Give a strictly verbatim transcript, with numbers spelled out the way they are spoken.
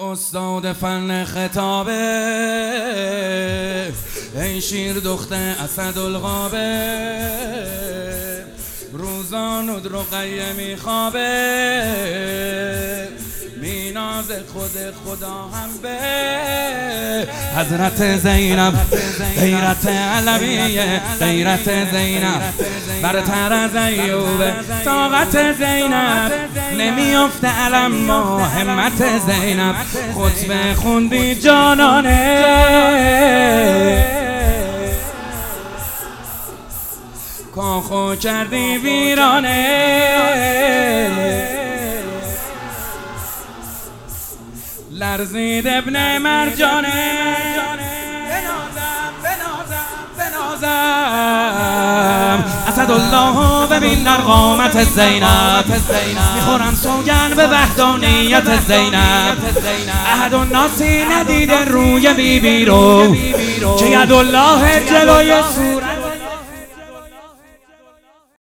استاد فن خطابه، ای شیر دخت اسدالغابه، روزان و رقیه میخوابه، میناز خود خدا هم به حضرت زینب، غیرت علویه، غیرت زینب برتر از ایوب، طاقت زینب نمیافته علم با همت زینب، خطبه خوندی جانانه، کاخو کردی ویرانه، لرزید ابن مرجانه، بنازم بنازم بنازم اسدالله ببین در قامت زینب، میخورم سوگن به وحدانیت زینب، احد الناسی ندیده روی بی بی رو که یدالله جلوی